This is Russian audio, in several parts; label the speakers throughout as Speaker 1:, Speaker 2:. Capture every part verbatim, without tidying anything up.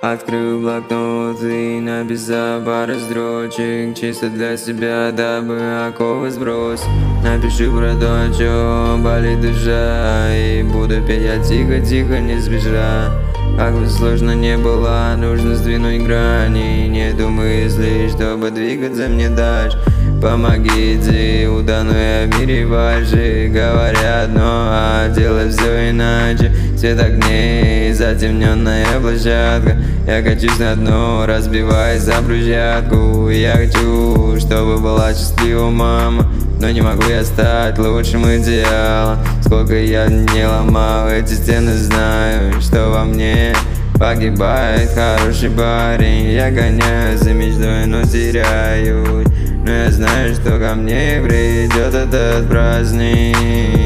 Speaker 1: Открыл блокнот и написал пару строчек чисто для себя, дабы оковы сброс. Напишу про то, о чем болит душа, и буду петь я тихо-тихо, не спеша. Как бы сложно не было, нужно сдвинуть грани. Нету мыслей, чтобы двигаться мне дальше. Помогите, утону я в мире вашей. Говорят, но а делать все иначе. Свет огней, затемненная площадка. Я качусь на дно, разбиваясь за брусчатку. Я хочу, чтобы была счастлива мама, но не могу я стать лучшим идеалом. Сколько я не ломал эти стены, знаю, что во мне погибает хороший парень. Я гоняюсь за мечтой, но теряюсь. Но я знаю, что ко мне придет этот праздник.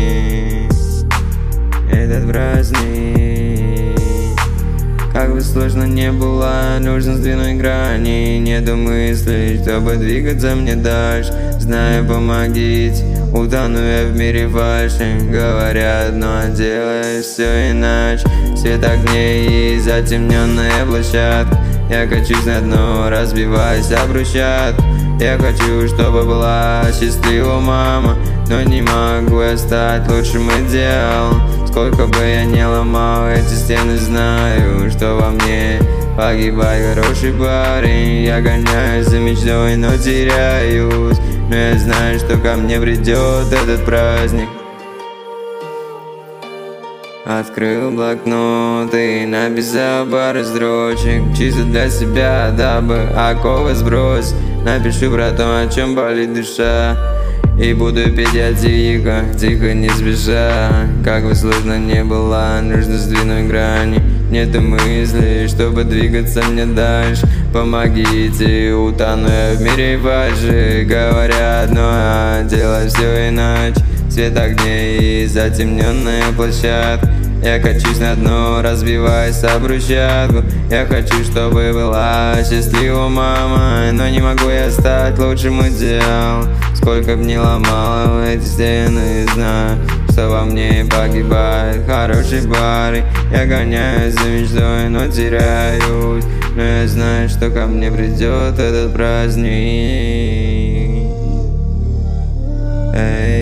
Speaker 1: Этот праздник. Как бы сложно не было, нужно сдвинуть грани. Нету мыслей, чтобы двигаться мне дальше. Знаю, помогите, утону я в мире фальши. Говорят, но делаешь все иначе. Свет огней и затемненная площадка. Я качусь на дно, разбиваясь об брусчатку. Я хочу, чтобы была счастлива мама, но не могу я стать лучшим идеалом. Сколько бы я не ломал эти стены, знаю, что во мне погибает хороший парень. Я гоняюсь за мечтой, но теряюсь. Но я знаю, что ко мне придет этот праздник. Открыл блокнот и написал пару строчек чисто для себя, дабы оковы сбросить. Напишу про то, о чем болит душа, и буду петь я тихо, тихо, не спеша. Как бы сложно не было, нужно сдвинуть грани. Нету мыслей, чтобы двигаться мне дальше. Помогите, утону я в мире фальши. Говорят, но а делать все иначе. Свет огней и затемненная площадка. Я качусь на дно, разбиваясь об брусчатку. Я хочу, чтобы была счастлива мама, но не могу я стать лучшим идеалом. Сколько б не ломал эти стены, знаю, что во мне погибает хороший парень. Я гоняюсь за мечтой, но теряюсь. Но я знаю, что ко мне придет этот праздник. Эй.